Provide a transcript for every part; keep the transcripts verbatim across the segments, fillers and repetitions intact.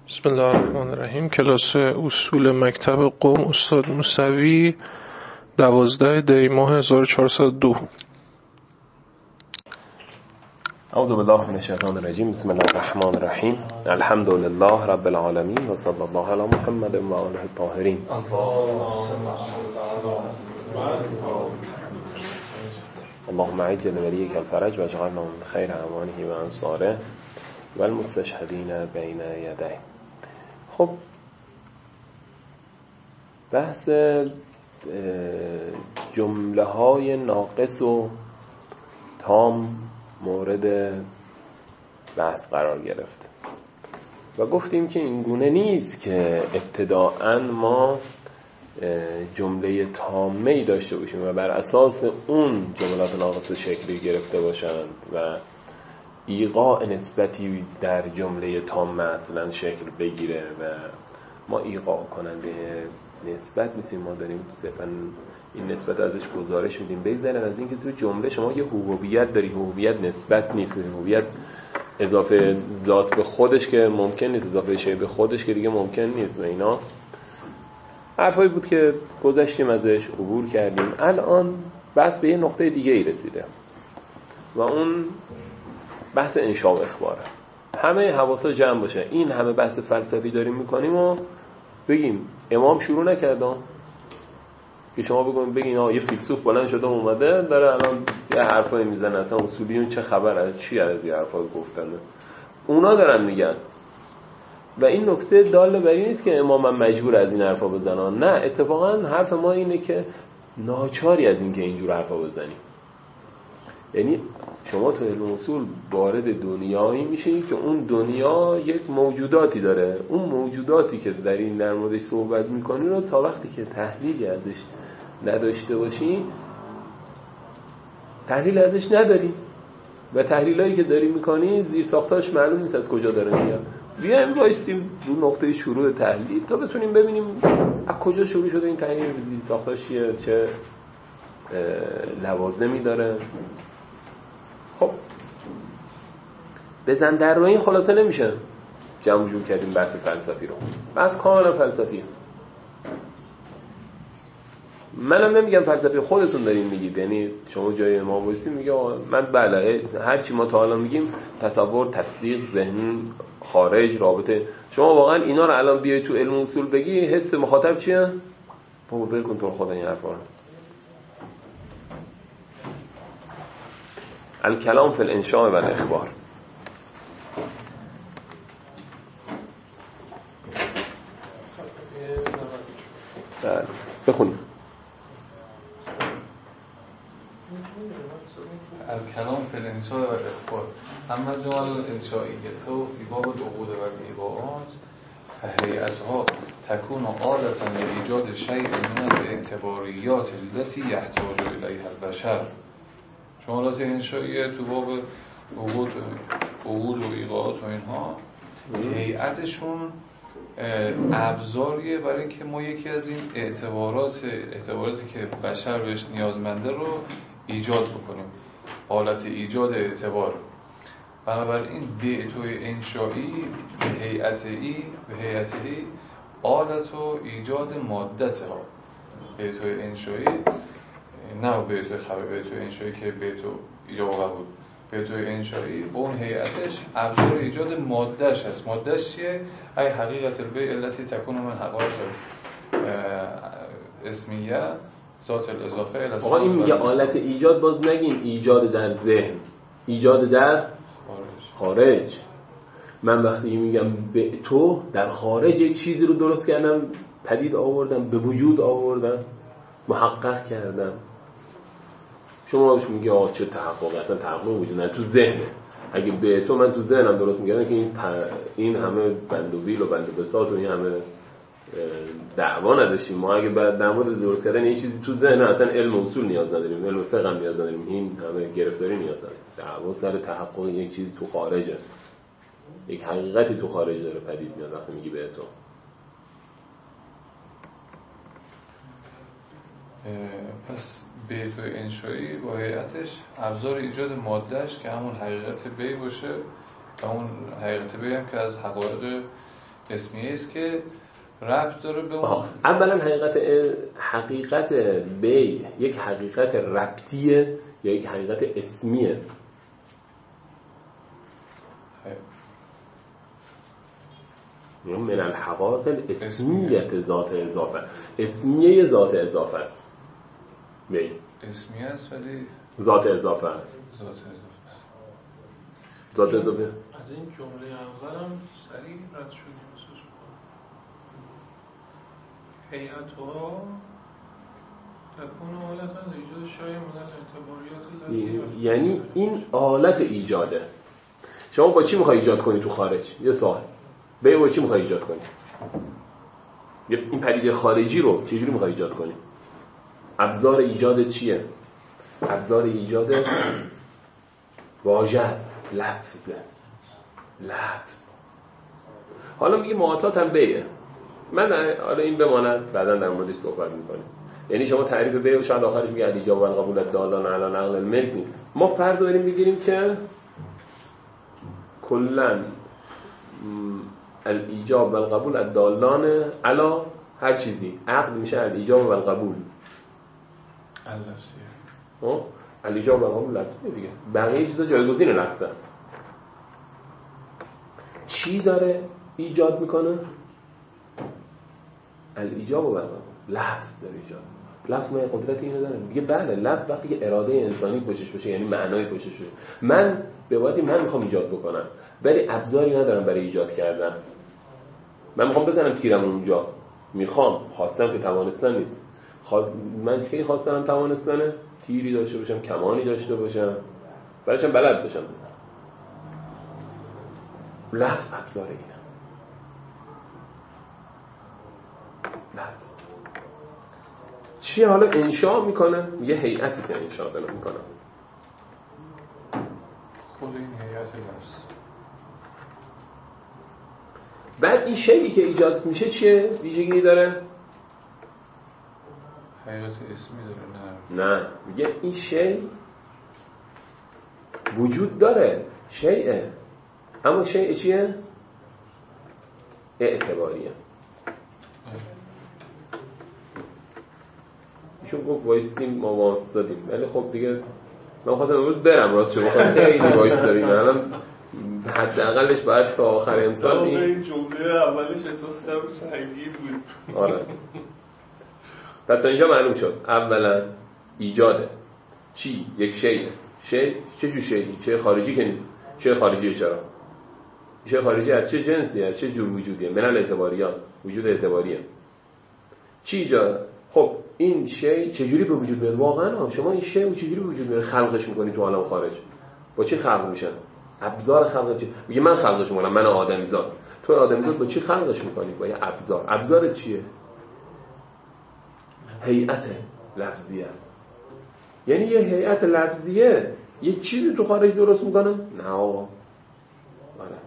بسم الله الرحمن الرحیم. کلاس اصول مکتب قم، استاد موسوی، دوازده دی ماه هزار و چهارصد و دو. اعوذ بالله من الشیطان الرجیم. بسم الله الرحمن الرحیم. الحمد لله رب العالمین و صلی الله علی محمد و آله الطاهرین. اللهم عجل ولیک الفرج و اجعلنا من خیر اعوانه و انصاره و المستشهدین بین یدیه. خب بحث جمله های ناقص و تام مورد بحث قرار گرفت و گفتیم که این گونه نیست که ابتداءً ما جمله تامه‌ای داشته باشیم و بر اساس اون جملات ناقص شکلی گرفته باشند و ایقاع نسبتی در جمله تامه اصلا شکل بگیره و ما ایقاع کننده نسبت نیستیم. ما داریم صرفا این نسبت ازش گزارش میدیم. بگذاریم از اینکه تو جمله شما یه هویت داری، هویت نسبت نیست، هویت اضافه ذات به خودش که ممکن نیست، اضافه شی به خودش که دیگه ممکن نیست و اینا حرفایی بود که گذشتیم ازش، عبور کردیم. الان بحث به یه نقطه دیگه ای رسیده و اون بحث انشاء و اخباره. همه حواسا جمع باشه. این همه بحث فلسفی داریم میکنیم و بگیم امام شروع نکردم که شما بگیم بگین آه یه فیلسوف بلند شده اومده داره الان یه حرفایی میزنه، اصلا اصولیون چه خبر از چی از این حرفا گفتن. اونا دارن میگن و این نکته دال بر این نیست که امام من مجبور از این حرفا بزنن. نه، اتفاقا حرف ما اینه که ناچاری از این که اینجور حرفا بزنیم. یعنی شما تو علم اصول وارد دنیایی میشید که اون دنیا یک موجوداتی داره. اون موجوداتی که در این در موردش صحبت میکنی رو تا وقتی که تحلیلی ازش نداشته باشی تحلیل ازش نداری و تحلیلایی که داری میکنی زیر ساختاش معلوم نیست از کجا داره میاد. بیایم وایسیم رو نقطه شروع تحلیل تا بتونیم ببینیم از کجا شروع شده این تحلیل، زیر ساختاش چیه، چه لوازمی داره. خب بزن در رو این خلاصه نمیشه جمع جور کردیم بحث فلسفی رو. بحث کاملا فلسفی. منم نمیگم فلسفی، خودتون دارین میگید. یعنی شما جای ما بایستی میگه من بله هر چی ما تا حالا میگیم تصور، تصدیق، ذهن، خارج، رابطه، شما واقعا اینا رو الان بیای تو علم اصول بگی حس مخاطب چیه؟ بابا ول کن تو خدا این حرفا رو. الکلام فی الانشاء و الاخبار. بله بخونیم. الکلام فی الانشاء و الاخبار. اما جمال الانشائیته فی باب العقود و الایقاعات فهیئتها تکون آلة لایجاد شیء من الاعتباریات التي یحتاج الیها البشر. جملات انشائیه تو باب عقود عقود و ایقاعات و اینها هیئتشون ابزاریه برای اینکه ما یکی از این اعتبارات اعتباراتی که بشر بهش نیازمنده رو ایجاد بکنیم، حالت ایجاد اعتبار. بنابراین بیتوی انشایی به هیئتی به هیئتی آلت و ایجاد مادتها. بیتوی انشایی نه بیتوی خبر، بیتوی انشایی که بیتو ایجاد قبول، بیتوی انشایی با اون هیئتش ابزار ایجاد مادهش هست. مادهش چیه؟ ای حقیقت البیع التي تکون من حقایق اسمیه ذات الاضافه الی. آقا این میگه آلت ایجاد، باز نگین ایجاد در ذهن، ایجاد در خارج. خارج. من وقتی میگم به تو در خارج یک چیزی رو درست کردم، پدید آوردم، به وجود آوردم، محقق کردم. شما روش میگه آقا چه تحقق؟ اصلا تحقق وجود نداره، تو ذهنه. اگه به تو من تو ذهنم درست میگم که این ت... این همه بند و بیل و بند و بساط و این همه دعوا نداشتیم. ما اگه بعد در مورد درست کردن این چیزی تو ذهن اصلا علم اصول نیاز نداریم، علم فقه هم نیاز نداریم، این همه گرفتاری نیاز نداریم. دعوا سر تحقق یک چیز تو خارجه، یک حقیقتی تو خارج داره پدید میاد. وقتی میگی به تو پس بیت و انشایی با هیئتش ابزار ایجاد مادهش که همون حقیقت بی باشه و اون حقیقت بی هم که از حقایق اسمیه است که ربط داره به اون. اولا حقیقت حقیقت بی یک حقیقت ربطیه یا یک حقیقت اسمیه؟ من الحقائق الاسمیت ذات اضافه، اسمیه ذات اضافه است. بی اسمیه است ولی ذات اضافه است. ذات اضافه است. ذات اضافه از این جمله اولم سریع رد شدیم. هیئت‌ها تکون آلتا ایجاد شایع مدل اعتباریات لازمه. یعنی این آلت ایجاده. شما با چی میخوای ایجاد کنی تو خارج؟ یه سوال. به با چی میخوای ایجاد کنی؟ این پدیده خارجی رو چجوری میخوای ایجاد کنی؟ ابزار ایجاد چیه؟ ابزار ایجاد واژه است، لفظ. لفظ. حالا میگه معاطات هم بیه. من حالا این بماند، بعداً در موردش صحبت میکنیم. یعنی شما تعریف بیه و شاید آخرش میگه الاجاب و القبول الدالان علی نقل الملک نیست. ما فرض رو بریم بگیریم که کلاً الاجاب و القبول الدالان علی هر چیزی عقد میشه الاجاب و القبول اللفظیه. ها الاجاب و القبول لفظیه دیگه. بقیه چیزا جایگزین لفظه. چی داره ایجاد میکنه؟ الاجاب و القبول. لفظ داره ایجاد. لفظ ما قدرت اینو داره. میگه بله لفظ وقتی که اراده انسانی پشتش باشه، یعنی معنای پشتش باشه. من به واسطه من میخوام ایجاد بکنم ولی ابزاری ندارم برای ایجاد کردن. من میخوام بزنم تیرم اونجا، میخوام، خواستم که توانستن نیست. خواست... من کی خواستم توانستنه؟ تیری داشته باشم، کمانی داشته باشم، برایشم بلد باشم بزنم. لفظ ابزار اینه. لفظ چیه؟ حالا انشاء میکنه، یه هیئتی که انشاء داره میکنه. خود این هیئت لفظ. بعد این شیئی که ایجاد میشه چیه؟ ویژگی داره؟ حقیقت اسمی داره. نه نه میگه این شیء وجود داره، شیء، اما شیء چیه؟ اعتباریه. چون گفت وایستیم ما واسطادیم، ولی خب دیگه من خواستم امروز برم راست شو بخوام خیلی وایستادیم. الان حداقلش باید تا آخر امسال این این جمله اولش احساس کردم سنگین بود. آره. پس تا اینجا معلوم شد اولا ایجاده چی؟ یک شیء. شیء چه جور شیئی؟ شیء خارجی که نیست. شیء خارجی چرا؟ شیء خارجی از چه جنسی؟ از چه جور وجودیه؟ من الاعتباریات، وجود اعتباریه. چی ایجاد؟ خب این شیء چجوری به وجود میاد؟ واقعا شما این شیء چجوری به وجود میاد؟ خلقش میکنی تو عالم خارج. با چی خلق میشن؟ ابزار خلق چی؟ میگه من خلقش میکنم، من آدمیزاد. تو آدمیزاد با چی خلقش میکنی؟ با یه ابزار. ابزار چیه؟ هیئت لفظی است. یعنی یه هیئت لفظیه یه چیزی تو خارج درست میکنه؟ نه آقا. آره.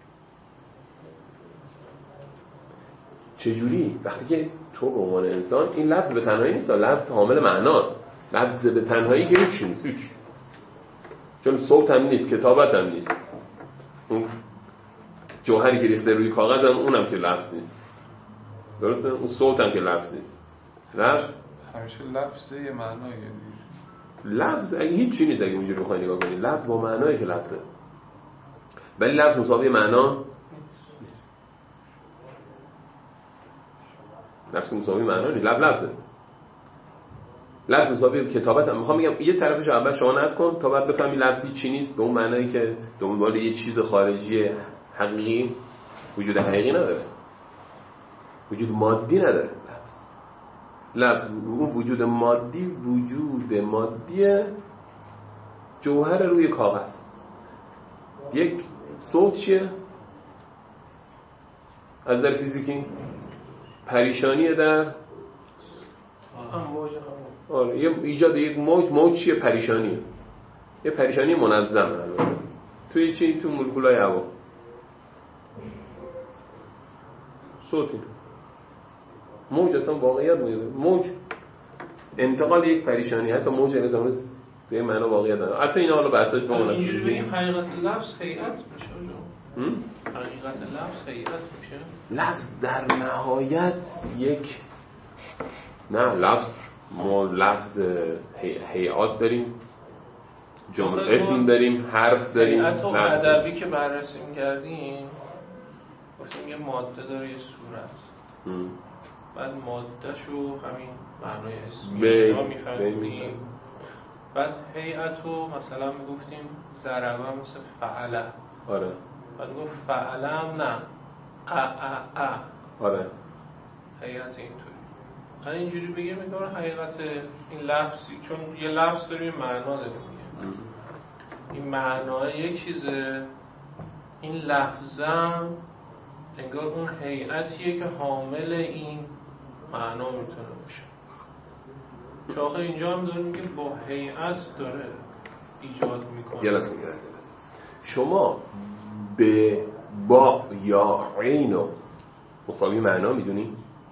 چجوری؟ وقتی که تو به عنوان انسان این لفظ به تنهایی نیست، لفظ حامل معناست. لفظ به تنهایی که هیچ نیست، هیچ. چون صوت هم نیست، کتابت هم نیست. اون جوهری که ریخته روی کاغذ هم اونم که لفظ نیست. درسته؟ اون صوت هم که لفظ نیست. لفظ همیشه لفظه یه معنایی. لفظ اگه هیچ چی نیست، اگه اونجوری بخوای نگاه کنی لفظ با معنایی که لفظه. ولی لفظ مساوی معنا نیست. لفظ مساوی معنا نیست. لفظ لفظه. لفظ مساوی کتابت هم. میخوام بگم یه طرفش اول شما نقد کن تا بعد بفهمی لفظی چی نیست، به اون معنایی که دنبال یه چیز خارجی حقیقی وجود حقیقی نداره، وجود مادی نداره. لفظ لفظ اون وجود مادی، وجود مادی جوهر روی کاغذ. یک صوت چیه؟ از در فیزیکی پریشانیه در آره یه ایجاد یک موج. موج چیه؟ پریشانیه. یه پریشانی منظمه البته توی چی؟ تو مولکولای هوا. صوتی موج اصلا واقعیت میده. موج انتقال یک پریشانی، حتی موج نظام به این معنا واقعیت داره. حتی اینا حالا بحثش بمونه. اینجوری بگیم حقیقت لفظ هیئت میشه. هم؟ حقیقت حقیقت لفظ هیئت میشه؟ لفظ در نهایت یک نه لفظ ما لفظ هیئات داریم، جمله اسم داریم، حرف داریم. هیئت و ادبی که بررسی می‌کردیم گفتیم یه ماده داره یه صورت ام. بعد ماده شو همین معنای اسمی ها می‌فهمیم. بعد هیئت رو مثلا میگفتیم ضربه مثل فعله. آره. بعد گفت فعله هم نه ا ا ا. آره. هیئت اینطوری. الان اینجوری بگیم میگم حقیقت این لفظی، چون یه لفظ داریم معنا داریم میگه. این معنا یک چیزه، این لفظم انگار اون هیئتیه که حامل این معنا میتونه باشه. چون آخه اینجا هم داریم که با هیئت داره ایجاد میکنه. یه لحظه یه لحظه شما به با یا عینو مساوی معنا میدونی؟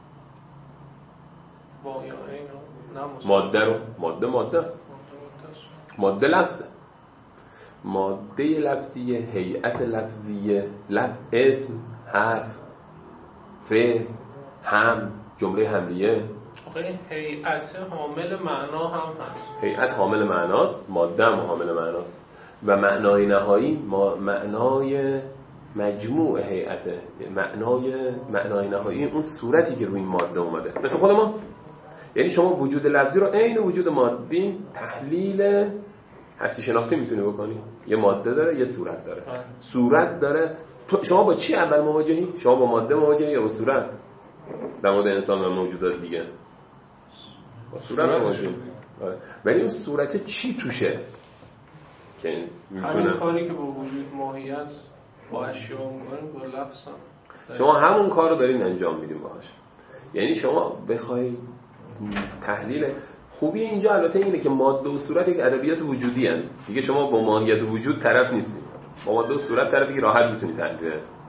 با یا عینو نه ماده رو ماده ماده است. ماده لفظه، ماده لفظیه، هیئت لفظیه، لب اسم، حرف، فعل، هم، جمله حملیه. آخه هیئت حامل معنا هم هست. هیئت حامل معناست، ماده هم حامل معناست و معنای نهایی ما معنای مجموع هیئته، معنای معنای نهایی اون صورتی که روی این ماده اومده. مثل خود ما، یعنی شما وجود لفظی رو عین وجود مادی تحلیل هستی شناختی میتونی بکنی. یه ماده داره، یه صورت داره. آه. صورت داره. تو شما با چی اول مواجهی؟ شما با ماده مواجهی یا با صورت؟ در مورد انسان و موجودات دیگه با صورت مواجهی. آره. ولی اون صورت چی توشه که میتونه همین کاری که با وجود ماهیت با اشیاء می‌کنیم با لفظ هم شما همون کار رو دارین انجام میدین باهاش. یعنی شما بخوای تحلیل خوبی اینجا البته اینه که ماده و صورت یک ادبیات وجودی هستند دیگه. شما با ماهیت و وجود طرف نیستید، با ماده و صورت طرفی که راحت میتونی تحلیل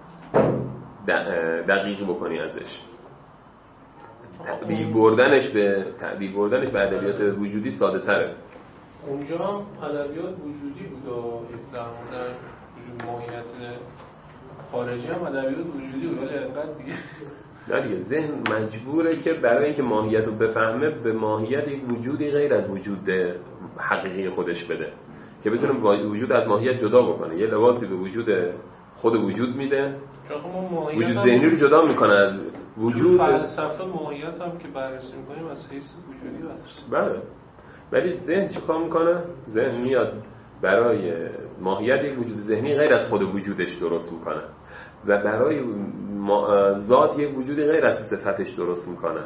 دقیقی بکنی ازش. تعبیر بردنش به تعبیر بردنش به ادبیات وجودی ساده تره. اونجا هم ادبیات وجودی بود و در مورد وجود ماهیت خارجی هم ادبیات وجودی بود، ولی انقدر دیگه نه دیگه ذهن مجبوره که برای اینکه ماهیت رو بفهمه به ماهیت یک وجودی غیر از وجود حقیقی خودش بده که بتونه وجود از ماهیت جدا بکنه. یه لباسی به وجود خود وجود میده، وجود ذهنی رو جدا میکنه از وجود. فلسفه ماهیت هم که بررسی میکنیم از حیث وجودی بررسی. بله. ولی ذهن چیکار میکنه؟ ذهن میاد برای ماهیت یک وجود ذهنی غیر از خود وجودش درست میکنه و برای ذات یک وجودی غیر از صفتش درست میکنه.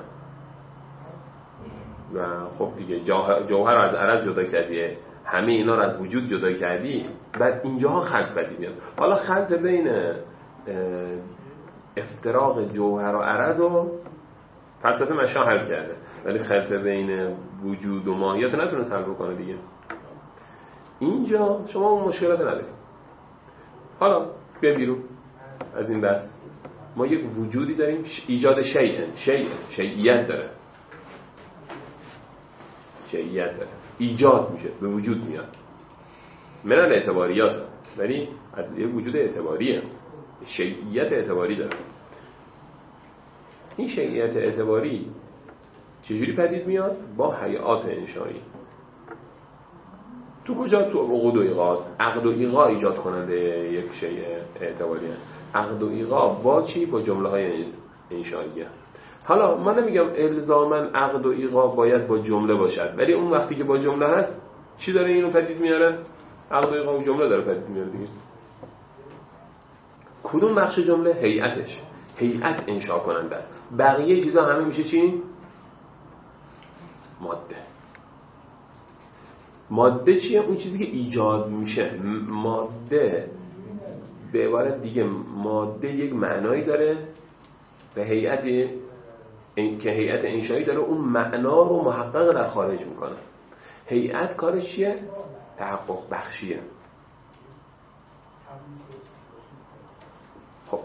و خب دیگه جوهر رو از عرض جدا کردی، همه اینا رو از وجود جدا کردی، بعد اینجاها خلط بدی میاد. حالا خلط بین افتراق جوهر و عرض رو فلسفه مشا حل کرده، ولی خلط بین وجود و ماهیت رو نتونست حل بکنه دیگه. اینجا شما اون مشکلات نداری. حالا بیا بیرون از این بحث. ما یک وجودی داریم، ایجاد شیء، شیء، شیئیت داره، شیئیت داره، ایجاد میشه، به وجود میاد. من اعتباریات، ولی از یک وجود اعتباریه، شیئیت اعتباری داره. این شیئیت اعتباری چجوری پدید میاد؟ با هیئات انشایی. تو کجا؟ تو عقد و ایقاد. عقد و ایقا ایجاد کننده یک شیء اعتباریه. عقد و ایقا با چی؟ با جمله های انشائیه. حالا من نمیگم الزاماً عقد و ایقا باید با جمله باشد، ولی اون وقتی که با جمله هست چی داره اینو پدید میاره؟ عقد و ایقا و جمله داره پدید میاره دیگه. کدوم بخش جمله؟ هیئتش. هیئت انشا کننده است. بقیه چیزا همه میشه چی؟ ماده. ماده چیه؟ اون چیزی که ایجاد میشه. ماده به عبارت دیگه ماده یک معنایی داره و هیئت این که هیئت انشایی داره اون معنا رو محقق در خارج میکنه. هیئت کارش چیه؟ تحقق بخشیه. خب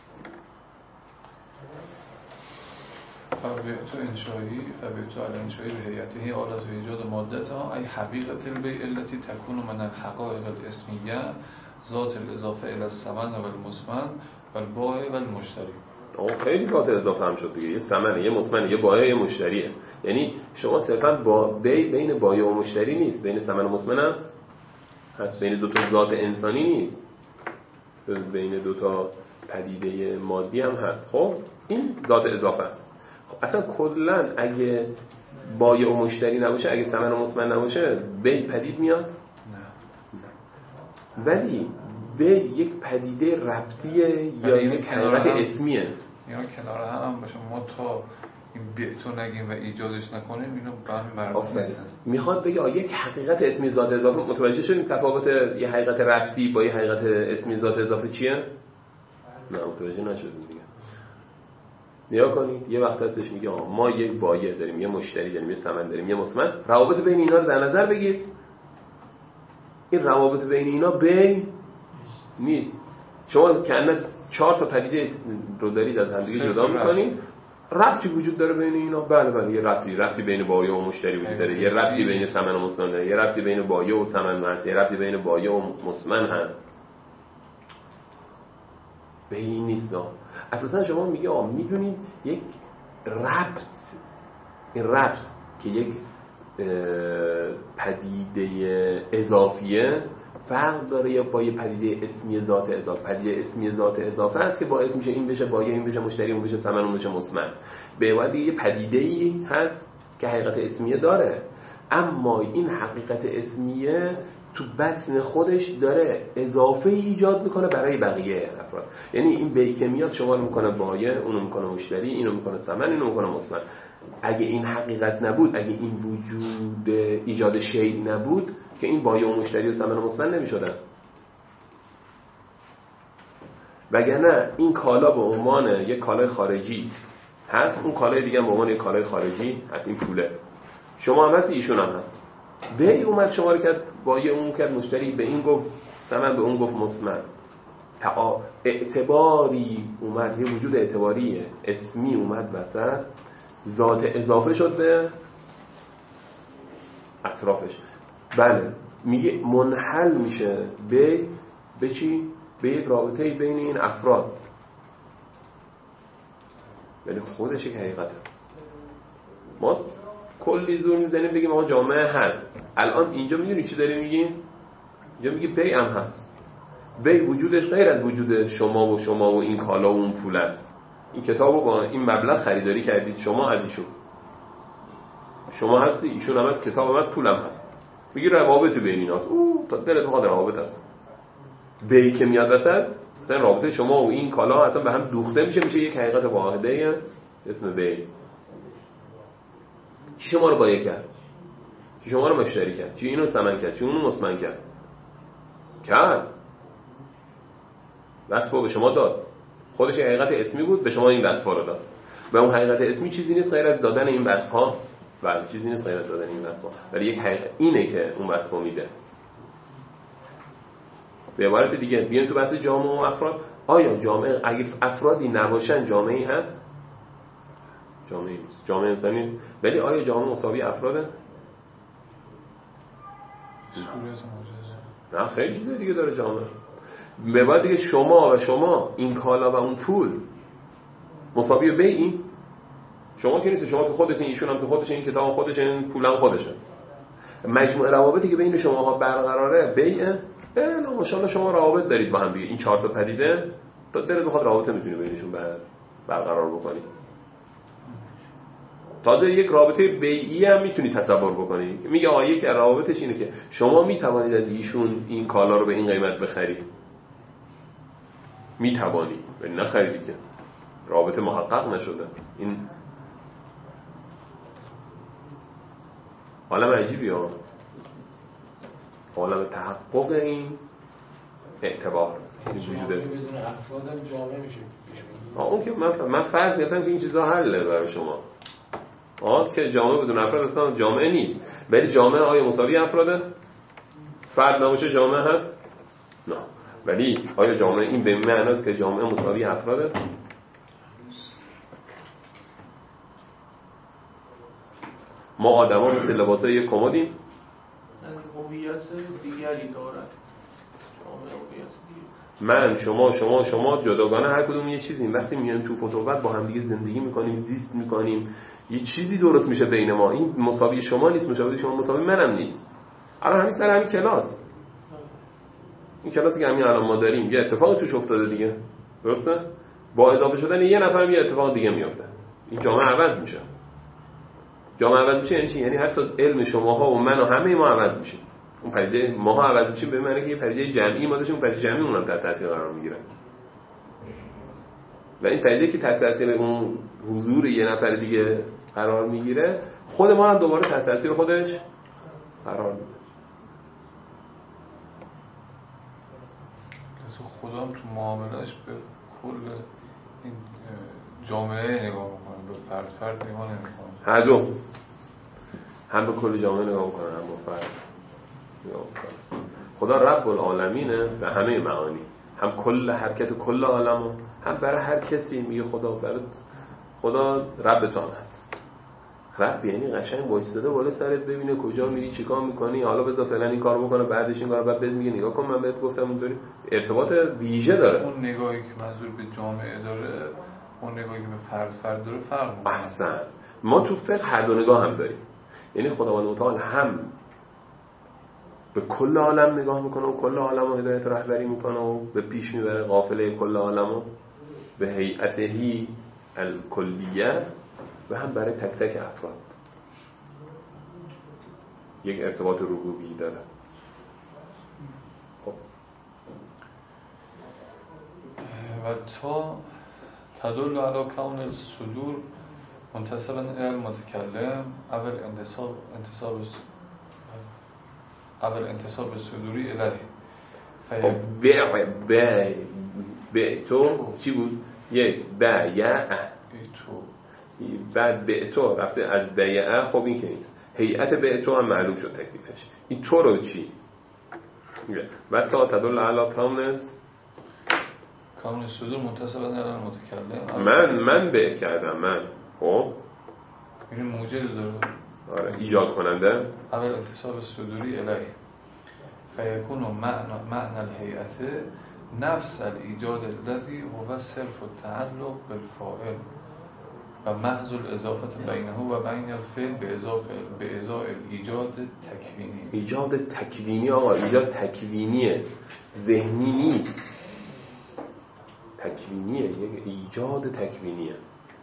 فبیعت انشایی فبیعت علی انشایی به هیئته آلت و ایجاد مادتا ای حقیقت البیع التي تكون من الحقائق الاسمیه ذات الاضافه الى الثمن و المثمن ولی بایع ولی مشتری. آه خیلی ذات اضافه هم شد دیگه. یه ثمنه، یه مسمنه، یه بایع، یه مشتریه. یعنی شما صرفا با بی بین بایع و مشتری نیست، بین ثمن و مسمن هم هست، بین دو تا ذات انسانی نیست، بین دو تا پدیده مادی هم هست. خب این ذات اضافه است. خب اصلا کلا اگه بایع و مشتری نباشه، اگه ثمن و مسمن نباشه، بی پدید میاد؟ نه. ولی بی یک پدیده ربطیه یا یک حقیقت اسمیه؟ اینا کنار هم باشه، ما تا این بیتو نگیم و ایجادش نکنیم اینو به همین مربوط نیستن. میخواد بگه آ یک حقیقت اسمی ذات اضافه. متوجه شدیم تفاوت یه حقیقت ربطی با یه حقیقت اسمی ذات اضافه چیه؟ نه متوجه نشدیم دیگه. نیا کنید یه وقت هستش میگه آ ما یک بایع داریم، یه مشتری داریم، یه ثمن داریم، یه مسمن. روابط بین اینا رو در نظر بگیر. این روابط بین اینا بین نیست. شما کأنه چهار تا پدیده رو دارید از هم دیگه جدا می‌کنید. ربطی وجود داره بین اینا؟ بله بله یه ربطی ربطی بین بایع و مشتری وجود داره، یه ربطی بین ثمن و مسمن داره، یه ربطی بین بایع و ثمن هست، یه ربطی بین بایع و مسمن هست. بین نیست. نه اساسا شما میگه آ میدونید یک ربط، این ربط که یک پدیده اضافیه فرق داره یا با یه پدیده اسمی ذات اضافه. پدیده اسمی ذات اضافه است که باعث میشه این بشه بایع، این بشه مشتری، اون بشه ثمن، اون بشه مسمن. به عوض یه پدیده‌ای هست که حقیقت اسمیه داره، اما این حقیقت اسمیه تو بطن خودش داره اضافه ایجاد میکنه برای بقیه افراد. یعنی این بی که میاد شما رو میکنه بایع، اونو میکنه مشتری، اینو میکنه ثمن، اینو میکنه مسمن. اگه این حقیقت نبود، اگه این وجود ایجاد شیء نبود که این بایع و مشتری و ثمن و مسمن نمیشدن. وگرنه این کالا به عنوان یک کالای خارجی هست، اون کالای دیگه هم به عنوان یک کالای خارجی هست. این پوله شما هم هست، ایشون هم هست. بی اومد شما رو کرد بایع، اون کرد مشتری، به این گفت ثمن، به اون گفت مسمن. تا اعتباری اومد، یه وجود اعتباری اسمی اومد وسط، ذات اضافه شد به اطرافش. بله میگه منحل میشه به به چی؟ به یک رابطه بین این افراد. یعنی خودش یک حقیقته. ما کلی زور میزنیم بگیم آقا جامعه هست. الان اینجا میدونی چی داری میگی؟ اینجا میگی بی هم هست. بی وجودش غیر از وجود شما و شما و این کالا و اون پول است. این کتابو با این مبلغ خریداری کردید شما از ایشون، شما هستی، ایشون هم هست، کتاب هم هست، پول هم هست. میگی روابط بین ایناست. او تا دلت میخواد روابط هست. بی که میاد وسط، مثلا رابطه شما و این کالا اصلا به هم دوخته میشه، میشه یک حقیقت واحده اسم بی. چی شما رو بایع کرد؟ چی شما رو مشتری کرد؟ چی اینو ثمن کرد؟ چی اونو مسمن کرد؟ کرد. وصفو به شما داد. خودش حقیقت اسمی بود، به شما این وصفا رو داد. و اون حقیقت اسمی چیزی نیست غیر از دادن این وصفا. بله چیزی نیست غیر از دادن این وصفا. ولی یک حقیقت اینه که اون وصفو میده. به عبارت دیگه بیاین تو بحث جامعه و افراد. آیا جامعه اگه افرادی نباشن جامعه‌ای هست؟ جامعه نیست. جامعه انسانی. ولی آیا جامعه مساوی افراده؟ نه خیلی چیز دیگه داره جامعه. به بعد دیگه شما و شما این کالا و اون پول مساوی به این شما که نیست. شما که خودتون، ایشون هم که خودشه، این کتاب خودشه، این پول هم خودشه. مجموع روابطی که بین شما ها برقراره بیعه. نه ماشاءالله شما روابط دارید با هم دیگه. این چهار تا پدیده تا دلت بخواد رابطه میتونی بینشون برقرار بکنی. تازه یک رابطه بیعی هم میتونی تصور بکنی. میگه آ یک روابطش اینه که شما میتوانید از ایشون این کالا رو به این قیمت بخرید. میتوانی ولی نخریدی که رابطه محقق نشده. این عالم عجیبی ها، عالم تحقق این اعتبار وجوده. بدون افرادم جامعه میشه. اون که من من فرض می‌کنم که این چیزا حله برای شما. آه که جامعه بدون افراد اصلا جامعه نیست. ولی جامعه آیا مساوی افراده؟ فرد نباشه جامعه هست؟ نه. ولی آیا جامعه این به معنی است که جامعه مساوی افراده؟ ما آدما مثل لباسای یک کمدیم. هویت دیگری دارد. جامعه هویت دیگری. من شما شما شما جداگانه هر کدوم یه چیزیم، وقتی میایم تو فتوحات با هم دیگه زندگی میکنیم، زیست میکنیم، یه چیزی درست میشه بین ما. این مساوی شما نیست، مساوی شما مساوی منم نیست. الان همین سر همین کلاس، این کلاسی که همین الان ما داریم یه اتفاق توش افتاده دیگه، درسته؟ با اضافه شدن یه نفر یه اتفاق دیگه میفته، این جامعه عوض میشه. جامعه عوض میشه یعنی چی؟ یعنی حتی علم شماها و من و همه ما عوض میشه. اون پدیده ماها عوض میشه به معنی که یه پدیده جمعی ما داشتیم، اون پدیده جمعی اونم تحت تاثیر قرار میگیره. و این پدیده که تحت تاثیر اون حضور یه نفر دیگه قرار میگیره، خود ما هم دوباره تحت تاثیر خودش قرار میده. خدا هم تو معاملهش به کل این جامعه نگاه میکنه، به فرد فرد نگاه نمیکنه. هر دو، هم به کل جامعه نگاه میکنه، هم به فرد نگاه میکنه. خدا رب العالمینه به همه معانی، هم کل حرکت کل عالمو، هم برای هر کسی میگه خدا برای خدا رب تو هم هست. رب یعنی قشنگ وایساده بالا سرت ببینه کجا میری چیکار میکنی، حالا بذار فعلا این کارو بکنه بعدش این کارو، بعد بهت میگه نگاه کن من بهت گفتم اینطوری. ارتباط ویژه داره. اون نگاهی که منظور به جامعه داره، اون نگاهی که به فرد فرد داره فرق میکنه. احسن. ما تو فقه هر دو نگاه هم داریم، یعنی خداوند متعال هم به کل عالم نگاه میکنه و کل عالم رو هدایت رهبری میکنه و به پیش میبره قافله کل عالم رو به هیئته الکلیه، و هم برای تک تک افراد یک ارتباط ربوبی داره. خب و تا تدل علی کون الصدور منتسبا الی المتکلم اول انتصاب انتصاب اول انتصاب صدوری الیه. خب به به به تو چی بود؟ یک بیعه تو بعد به تو رفته از بیعه. خب این که این هیئت به تو هم معلوم شد تکلیفش. این تو رو چی؟ و تا تدل علی کونس کون صدور منتسبا الی المتکلم. من من به کردم من. خب این موجد داره. آره ایجاد کننده. اول انتصاب صدوری الیه فیکون معنی معنی الهیئت نفس الایجاد الذی هو صرف التعلق بالفاعل و محض الاضافه بینه و بین الفعل به اضافه به ازای ایجاد تکوینی. ایجاد تکوینی آقا، ایجاد تکوینیه، ذهنی نیست، تکوینیه، یک ایجاد تکوینیه.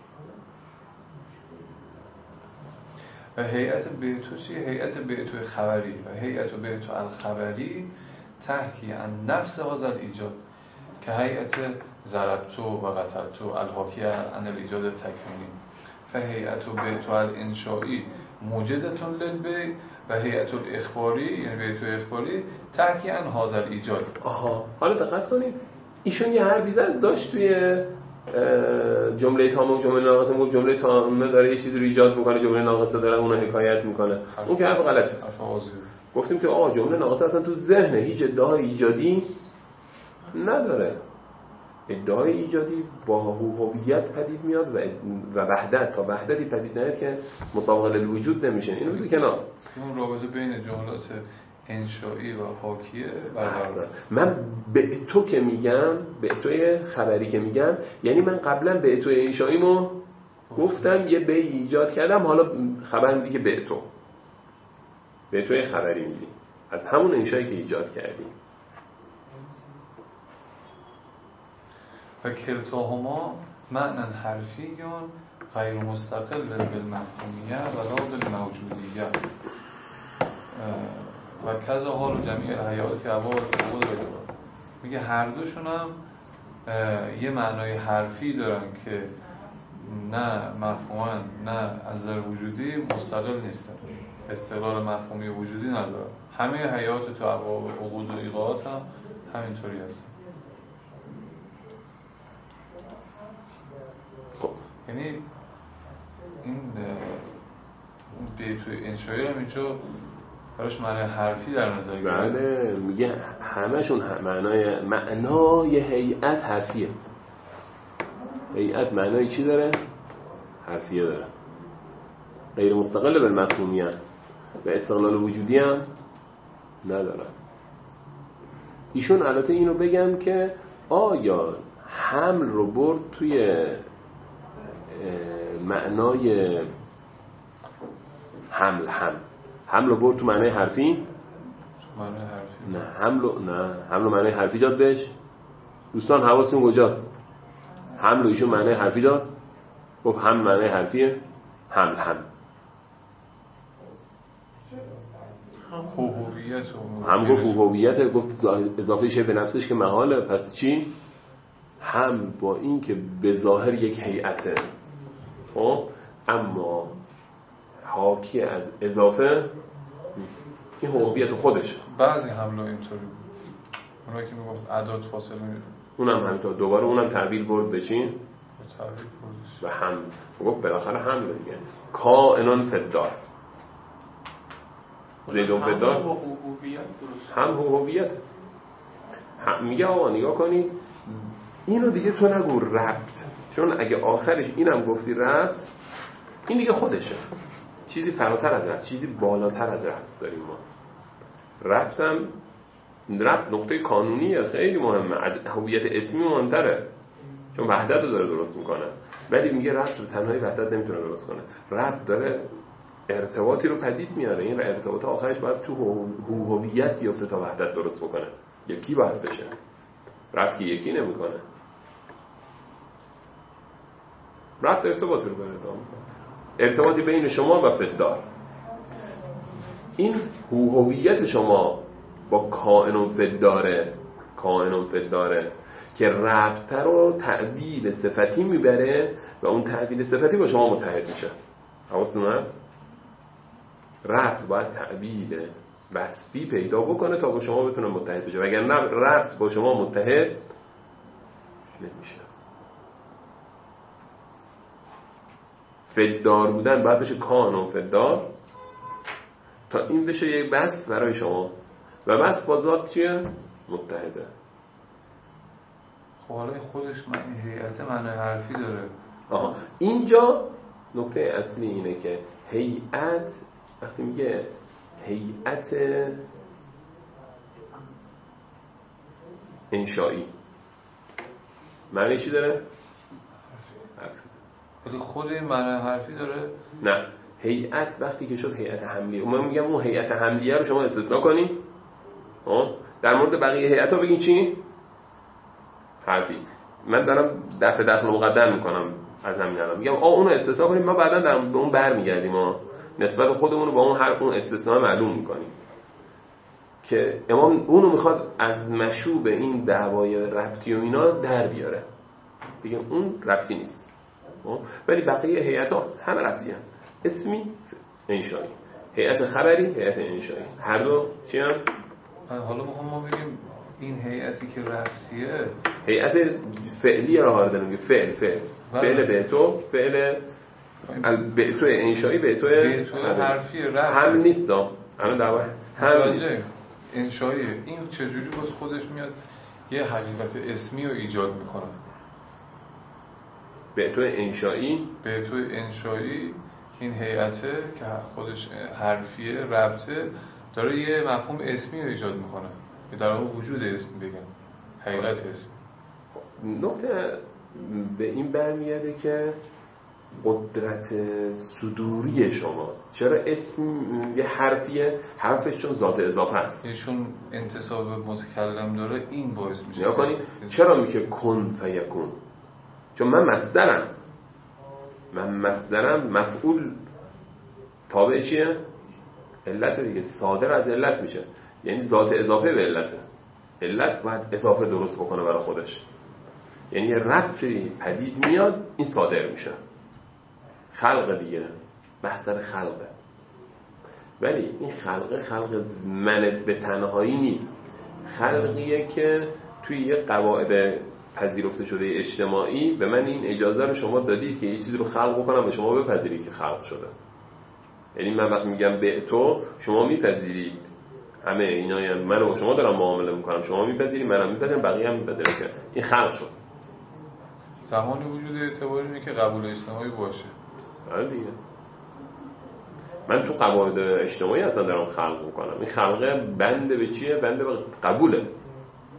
و هیئت بیتو چیه؟ هیئت بیتو خبری و هیئت بیتو الخبری تحکی عن نفس هذا الایجاد که هیئت ضربتو و قتلتو الحاکیه عن الایجاد تکوینی. فهیئت بیتو الانشائی موجدتون للبی و هیئت الاخباری یعنی بیتو اخباری تحکی عن هذا الایجاد. آها حالا دقت کنید، ایشون یه حرفی زد داشت توی جمله تامه و جمله ناقصه، میگه جمله تامه داره یه چیزی رو ایجاد میکنه، جمله ناقصه داره اونو حکایت میکنه. اون که حرف غلطه. گفتیم که آقا جمله ناقصه اصلا تو ذهنه، هیچ ادعای ایجادی نداره. ادعای ایجادی با هویت پدید میاد و و وحدت، تا وحدتی پدید نیاد که مساوی للوجود نمیشه. اینو بذار کنار. اون رابطه بین جملات انشایی و حاکیه برقرار. من به تو که میگم، به توی خبری که میگم، یعنی من قبلا به توی انشاییمو گفتم یه به ایجاد کردم، حالا خبر میدی که به تو به توی خبری میدی از همون انشایی که ایجاد کردیم. و کلتاهما معنی حرفیون غیر مستقل بالمفهومیه ولا بالموجودیه و کذا حال جمعی الحیات فی اول اول بده. میگه هر دوشون هم یه معنای حرفی دارن که نه مفهومن نه از نظر وجودی مستقل نیستن، استقلال مفهومی وجودی ندارن. همه حیات تو ابواب عقود و ایقاعات هم همینطوری هستن. خب یعنی این بیتو انشایی رو اینجا براش معنای حرفی در نظر گرفته. بله میگه همشون هم معنای معنای هیئت حرفیه. هیئت معنای چی داره؟ حرفیه داره، غیر مستقل بالمفهومیه و استقلال وجودی هم نداره. ایشون البته اینو بگم که آیا حمل رو برد توی معنای حمل هم حمل رو برد تو معنای حرفی؟ معنای حرفی نه حمل رو نه حمل رو معنای حرفی داد بهش. دوستان حواستون کجاست؟ حمل رو ایشون معنای حرفی داد، گفت هم معنای حرفیه، حمل هم هویت هم گفت هویت، گفت اضافه شه به نفسش که محاله. پس چی؟ هم با این که به ظاهر یک هیئته خب اما حاکی از اضافه نیست، این هویت خودشه. بعضی حمله اینطوری بود، اونایی که میگفت اعداد فاصله میده اونم همینطور دوباره اونم تعبیر برد به چی؟ به تعبیر بردش به هم. گفت بالاخره هم دیگه کائنون فدار زیدون فدار هم هویت هم. میگه آقا نگاه کنید اینو دیگه تو نگو ربط، چون اگه آخرش اینم گفتی ربط، این دیگه خودشه چیزی فراتر از ربط، چیزی بالاتر از ربط داریم ما. ربط هم ربط نقطه کانونیه، خیلی مهمه، از هویت اسمی مهمتره چون وحدت رو داره درست میکنه. ولی میگه ربط رو تنهایی وحدت نمیتونه درست کنه، ربط داره ارتباطی رو پدید میاره، این ارتباط آخرش باید تو هویت بیفته تا وحدت درست بکنه، یکی باید بشه، ربط که یکی نمیکنه. ربط ارتباطی رو داره ارتباطی بین شما و فدار. این هویت شما با کائن فداره، کائن فداره که ربط رو تعبیر صفتی میبره و اون تعبیر صفتی با شما متحد میشه. حواستون هست؟ ربط باید تعبیر وصفی پیدا بکنه تا با شما بتونه متحد بشه، وگرنه ربط با شما متحد نمیشه. فدار بودن باید بشه کائن فدار تا این بشه یک وصف برای شما و وصف با ذات چیه؟ متحده. خب حالا خودش معنی هیئت معنی حرفی داره. آها اینجا نکته اصلی اینه که هیئت وقتی میگه هیئت انشایی معنی چی داره؟ حرفی. ولی خود این معنی حرفی داره؟ نه، هیئت وقتی که شد هیئت حملیه، من میگم اون هیئت حملیه رو شما استثناء کنین، در مورد بقیه هیئت‌ها بگین چی؟ حرفی. من دارم دفع دخل مقدم میکنم از همین الان میگم آ اون رو استثناء کنیم، ما بعدا در به اون برمیگردیم، ما نسبت خودمون رو با اون حرف اون استثناء معلوم میکنیم که امام اون رو میخواد از مشوب این دعوای ربطی و اینا در بیاره، بگیم اون ربطی نیست، ولی بقیه هیئت‌ها همه ربطی هم. اسمی انشایی، هیئت خبری، هیئت انشایی، هر دو چی هم؟ حالا میخوام ما بگیم این هیئتی که ربطیه هیئت فعلی را هارده نمیگه، فعل فعل فعل به تو، فعل به تو انشایی، به تو حرفی ربط هم نیست دا الان دعوه هم نیست. انشایی این چجوری باز خودش میاد یه حقیقت اسمی رو ایجاد میکنه؟ به تو انشایی به تو انشایی این هیئته که خودش حرفیه ربطه داره یه مفهوم اسمی رو ایجاد میکنه، در واقع وجود اسمی بگم، حقیقت اسمی. نکته به این برمیاده که قدرت صدوری شماست. چرا اسم یه حرفیه؟ حرفش چون ذات اضافه است، یه چون انتساب متکلم داره، این باعث میشه. نگاه کنید چرا میگه کن فیکون؟ چون من مصدرم، من مصدرم، مفعول تابع چیه؟ علت دیگه، صادر از علت میشه، یعنی ذات اضافه به علته. علت باید اضافه درست بکنه برای خودش، یعنی یه ربطی پدید میاد این صادر میشه. خلق دیگه، بحث خلقه، ولی این خلقه خلق من به تنهایی نیست، خلقیه که توی یه قواعد پذیرفته شده اجتماعی به من این اجازه رو شما دادید که یه چیزی رو خلق بکنم و شما بپذیرید که خلق شده. یعنی من وقتی میگم به تو، شما میپذیرید، همه اینا هم من و شما دارم معامله میکنم، شما میپذیرید، منم میپذیرم، بقیه هم میپذیرن که این خلق شد. زمانی وجود اعتباری اینه که قبول اجتماعی باشه. آره دیگه، من تو قواعد اجتماعی اصلا دارم خلق میکنم، این خلقه بنده به چیه؟ بنده به قبوله.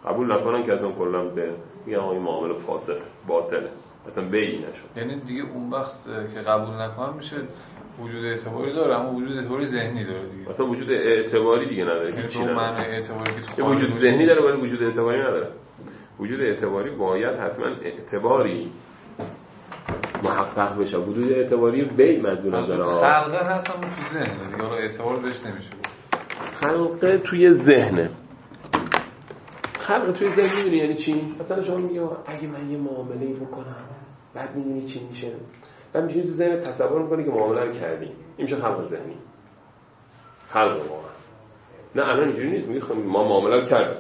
قبول نکنن که اصلا کلا به میگن آقا این معامله فاسد باطله، اصلا بیعی نشد. یعنی دیگه اون وقت که قبول نکنن میشه وجود اعتباری داره اما وجود اعتباری ذهنی داره دیگه. اصلا وجود اعتباری دیگه نداره، یعنی هیچی اون نداره. معنی اعتباری که تو وجود ذهنی داره ولی وجود اعتباری نداره. وجود اعتباری باید حتما اعتباری محقق بشه. وجود اعتباری بیع مدون نداره. خلقه هست اما تو ذهنه دیگه، حالا اعتبار بهش نمیشه. خلقه توی ذهنه. خلقه توی ذهن میدونی یعنی چی؟ مثلا شما میگی اگه من یه معامله‌ای بکنم بعد میدونی چی میشه؟ بعد میشینی تو ذهن تصور میکنی که معامله رو کردی. این میشه خلق ذهنی. خلق واقعا. نه الان اینجوری نیست، میگی ما معامله رو کردیم.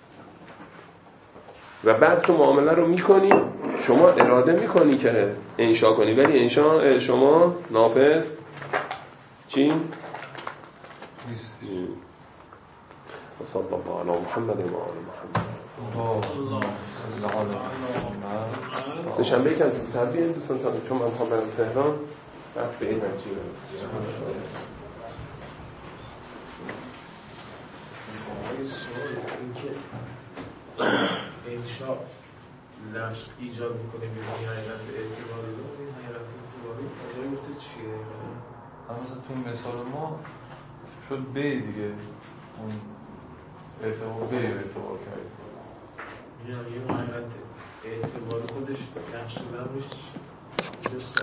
و بعد تو معامله رو میکنی، شما اراده میکنی که انشا کنی ولی انشا شما نافذ چی؟ نیست. صلی الله علی محمد و آل محمد. سه شنبه یکم زودتر دوستان تا چون من میخوام برم تهران بس به این نتیجه برسیم. یه سوال این که انشاء لفظ ایجاد میکنه بیرون حقیقت اعتباری رو، این حقیقت اعتباری کجای گفته چیه؟ اما مثلا تو مثال ما شد بی دیگه، اون اعتبار بی اعتبار کرد، یعنی حقیقت اعتبار خودش نقش دارش